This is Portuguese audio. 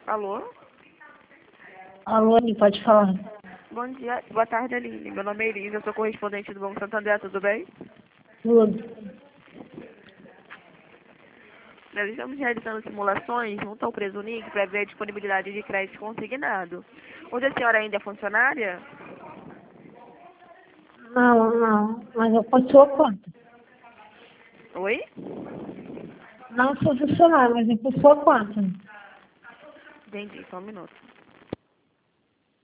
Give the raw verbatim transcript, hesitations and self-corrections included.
Alô? Alô, Aline, pode falar. Bom dia, boa tarde, Aline. Meu nome é Elisa, eu sou correspondente do Banco Santander, tudo bem? Tudo. Nós estamos realizando simulações junto ao Presunig para ver a disponibilidade de crédito consignado. Hoje a senhora ainda é funcionária? Não, não, mas eu por sua conta. Oi? Não sou funcionário, mas é por sua conta. Entendi, só um minuto.